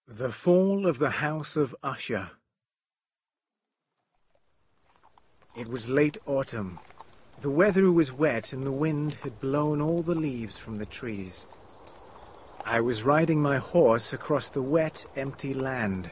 The Fall of the House of Usher. It was late autumn. The weather was wet and the wind had blown all the leaves from the trees. I was riding my horse across the wet, empty land.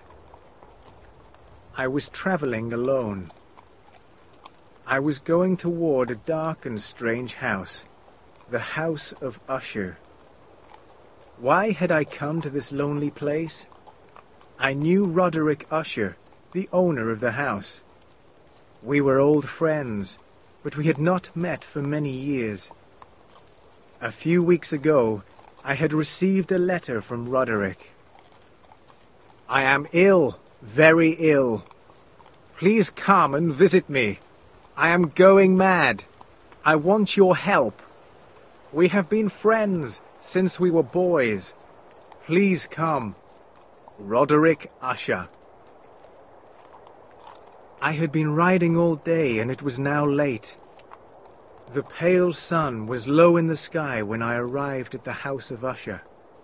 I was traveling alone. I was going toward a dark and strange house, the House of Usher. Why had I come to this lonely place? I knew Roderick Usher, the owner of the house. We were old friends, but we had not met for many years. A few weeks ago, I had received a letter from Roderick. "I am ill, very ill. Please come and visit me. I am going mad. I want your help. We have been friends since we were boys. Please come. Roderick Usher." I had been riding all day, and it was now late. The pale sun was low in the sky when I arrived at the House of Usher.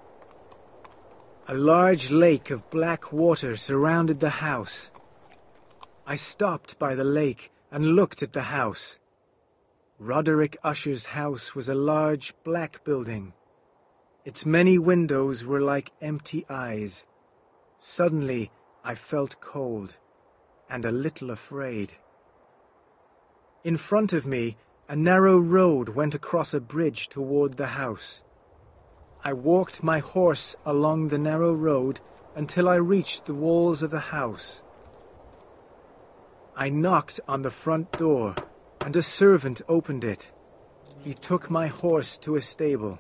A large lake of black water surrounded the house. I stopped by the lake and looked at the house. Roderick Usher's house was a large black building. Its many windows were like empty eyes. Suddenly, I felt cold and a little afraid. In front of me, a narrow road went across a bridge toward the house. I walked my horse along the narrow road until I reached the walls of the house. I knocked on the front door, and a servant opened it. He took my horse to a stable.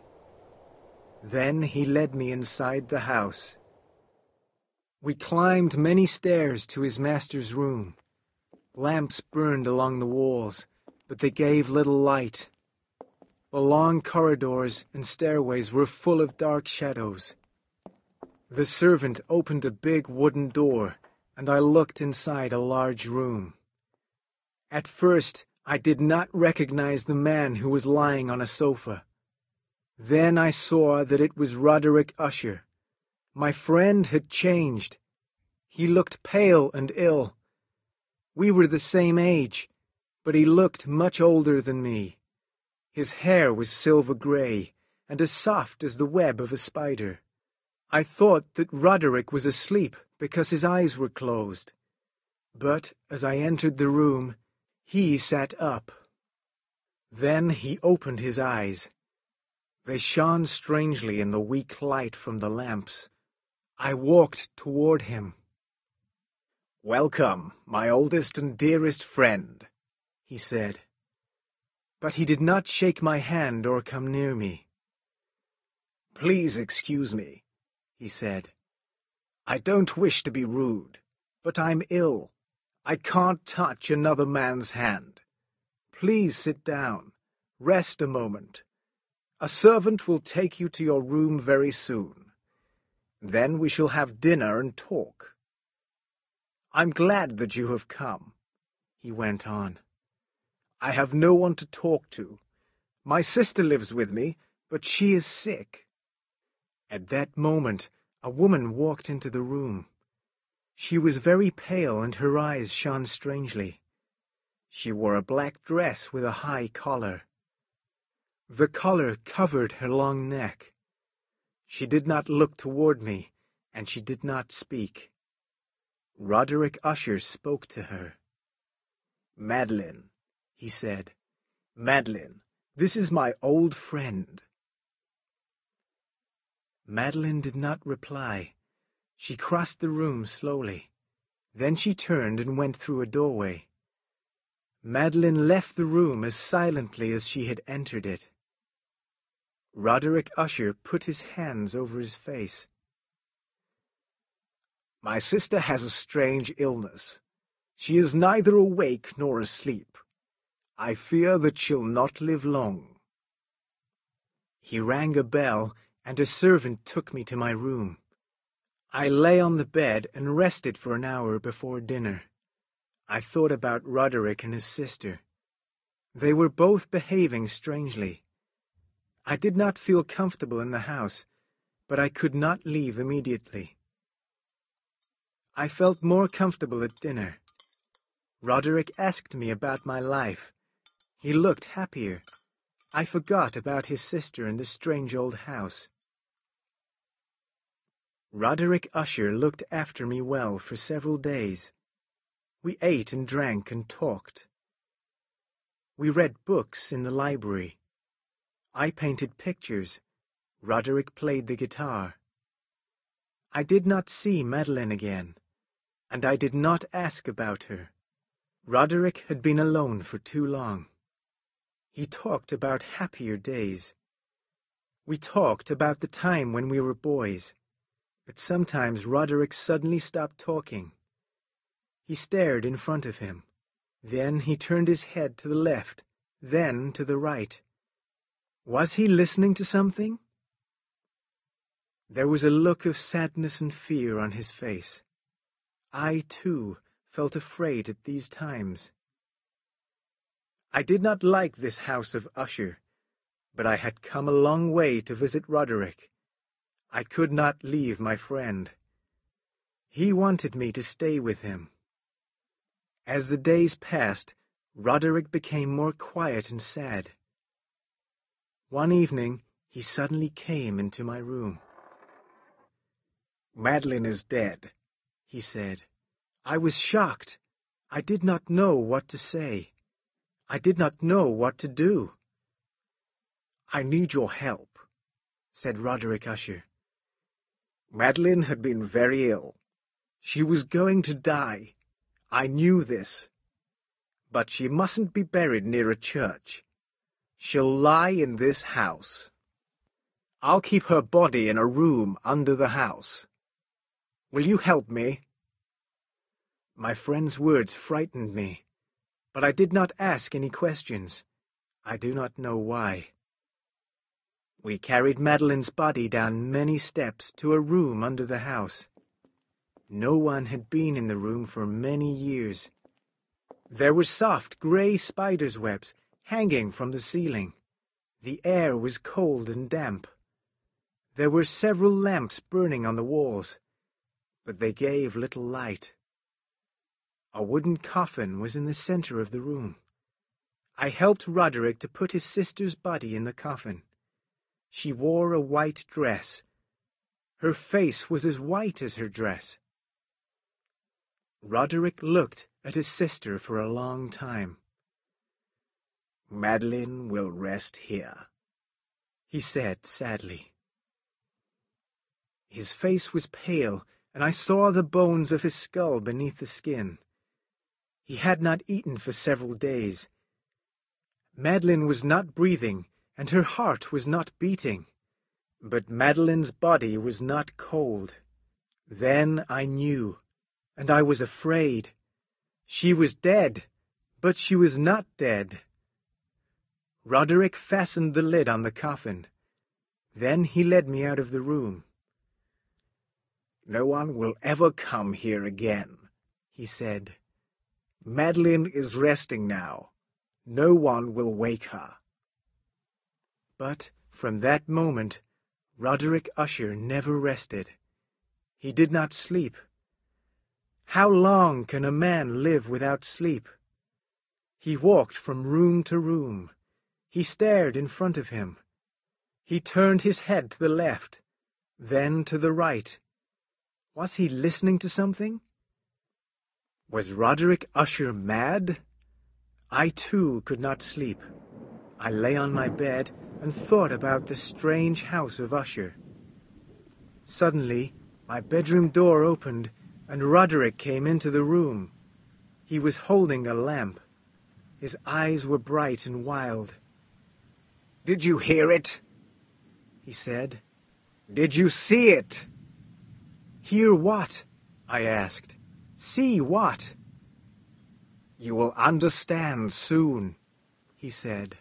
Then he led me inside the house. We climbed many stairs to his master's room. Lamps burned along the walls, but they gave little light. The long corridors and stairways were full of dark shadows. The servant opened a big wooden door, and I looked inside a large room. At first, I did not recognize the man who was lying on a sofa. Then I saw that it was Roderick Usher. My friend had changed. He looked pale and ill. We were the same age, but he looked much older than me. His hair was silver gray and as soft as the web of a spider. I thought that Roderick was asleep because his eyes were closed. But as I entered the room, he sat up. Then he opened his eyes. They shone strangely in the weak light from the lamps. I walked toward him. "Welcome, my oldest and dearest friend," he said. But he did not shake my hand or come near me. "Please excuse me," he said. "I don't wish to be rude, but I'm ill. I can't touch another man's hand. Please sit down. Rest a moment. A servant will take you to your room very soon. Then we shall have dinner and talk. I'm glad that you have come," he went on. "I have no one to talk to. My sister lives with me, but she is sick." At that moment, a woman walked into the room. She was very pale and her eyes shone strangely. She wore a black dress with a high collar. The collar covered her long neck. She did not look toward me, and she did not speak. Roderick Usher spoke to her. "Madeline," he said. "Madeline, this is my old friend." Madeline did not reply. She crossed the room slowly. Then she turned and went through a doorway. Madeline left the room as silently as she had entered it. Roderick Usher put his hands over his face. "My sister has a strange illness. She is neither awake nor asleep. I fear that she'll not live long." He rang a bell, and a servant took me to my room. I lay on the bed and rested for an hour before dinner. I thought about Roderick and his sister. They were both behaving strangely. I did not feel comfortable in the house, but I could not leave immediately. I felt more comfortable at dinner. Roderick asked me about my life. He looked happier. I forgot about his sister and the strange old house. Roderick Usher looked after me well for several days. We ate and drank and talked. We read books in the library. I painted pictures. Roderick played the guitar. I did not see Madeline again, and I did not ask about her. Roderick had been alone for too long. He talked about happier days. We talked about the time when we were boys, but sometimes Roderick suddenly stopped talking. He stared in front of him. Then he turned his head to the left, then to the right. Was he listening to something? There was a look of sadness and fear on his face. I, too, felt afraid at these times. I did not like this house of Usher, but I had come a long way to visit Roderick. I could not leave my friend. He wanted me to stay with him. As the days passed, Roderick became more quiet and sad. One evening, he suddenly came into my room. "Madeline is dead," he said. I was shocked. I did not know what to say. I did not know what to do. "I need your help," said Roderick Usher. "Madeline had been very ill. She was going to die. I knew this. But she mustn't be buried near a church. She'll lie in this house. I'll keep her body in a room under the house. Will you help me?" My friend's words frightened me, but I did not ask any questions. I do not know why. We carried Madeline's body down many steps to a room under the house. No one had been in the room for many years. There were soft gray spiders' webs hanging from the ceiling. The air was cold and damp. There were several lamps burning on the walls, but they gave little light. A wooden coffin was in the center of the room. I helped Roderick to put his sister's body in the coffin. She wore a white dress. Her face was as white as her dress. Roderick looked at his sister for a long time. "Madeline will rest here," he said sadly. His face was pale, and I saw the bones of his skull beneath the skin. He had not eaten for several days. Madeline was not breathing, and her heart was not beating. But Madeline's body was not cold. Then I knew, and I was afraid. She was dead, but she was not dead. Roderick fastened the lid on the coffin. Then he led me out of the room. "No one will ever come here again," he said. "Madeline is resting now. No one will wake her." But from that moment, Roderick Usher never rested. He did not sleep. How long can a man live without sleep? He walked from room to room. He stared in front of him. He turned his head to the left, then to the right. Was he listening to something? Was Roderick Usher mad? I, too, could not sleep. I lay on my bed and thought about the strange house of Usher. Suddenly, my bedroom door opened, and Roderick came into the room. He was holding a lamp. His eyes were bright and wild. "Did you hear it?" he said. "Did you see it?" "Hear what?" I asked. "See what?" "You will understand soon," he said.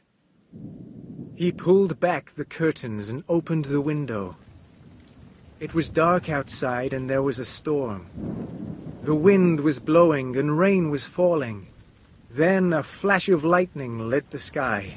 He pulled back the curtains and opened the window. It was dark outside and there was a storm. The wind was blowing and rain was falling. Then a flash of lightning lit the sky.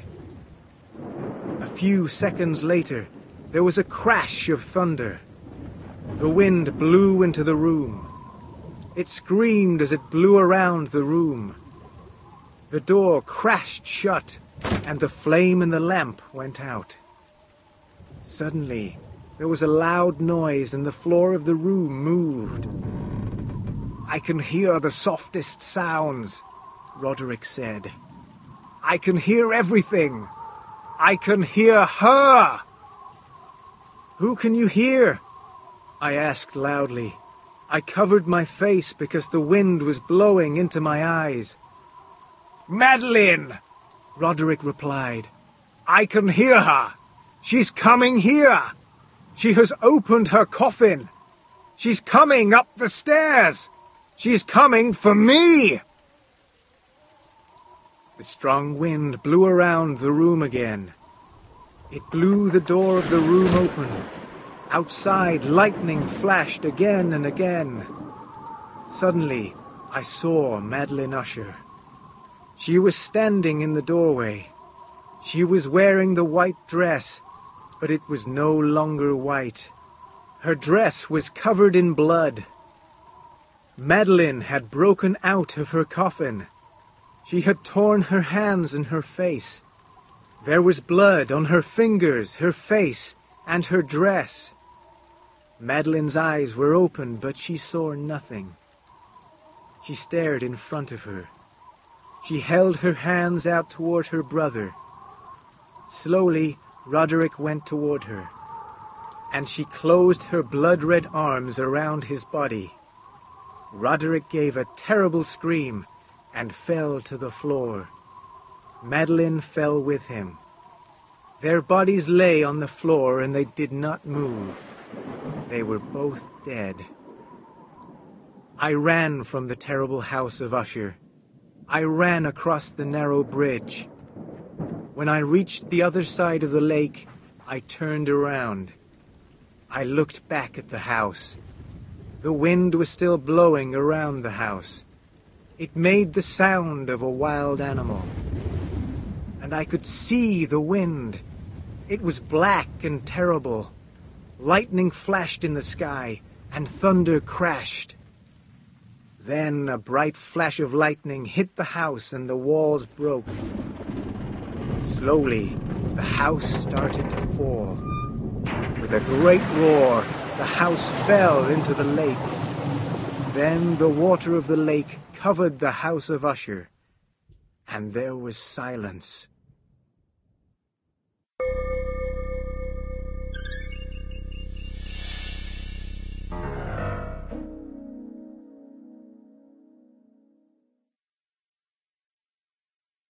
A few seconds later, there was a crash of thunder. The wind blew into the room. It screamed as it blew around the room. The door crashed shut, and the flame in the lamp went out. Suddenly, there was a loud noise and the floor of the room moved. "I can hear the softest sounds," Roderick said. "I can hear everything. I can hear her!" "Who can you hear?" I asked loudly. I covered my face because the wind was blowing into my eyes. "Madeline!" Roderick replied. "I can hear her. She's coming here. She has opened her coffin. She's coming up the stairs. She's coming for me!" The strong wind blew around the room again. It blew the door of the room open. Outside, lightning flashed again and again. Suddenly, I saw Madeline Usher. She was standing in the doorway. She was wearing the white dress, but it was no longer white. Her dress was covered in blood. Madeline had broken out of her coffin. She had torn her hands and her face. There was blood on her fingers, her face, and her dress. Madeline's eyes were open, but she saw nothing. She stared in front of her. She held her hands out toward her brother. Slowly, Roderick went toward her, and she closed her blood-red arms around his body. Roderick gave a terrible scream and fell to the floor. Madeline fell with him. Their bodies lay on the floor and they did not move. They were both dead. I ran from the terrible house of Usher. I ran across the narrow bridge. When I reached the other side of the lake, I turned around. I looked back at the house. The wind was still blowing around the house. It made the sound of a wild animal. And I could see the wind. It was black and terrible. Lightning flashed in the sky, and thunder crashed. Then a bright flash of lightning hit the house and the walls broke. Slowly, the house started to fall. With a great roar, the house fell into the lake. Then the water of the lake covered the house of Usher, and there was silence.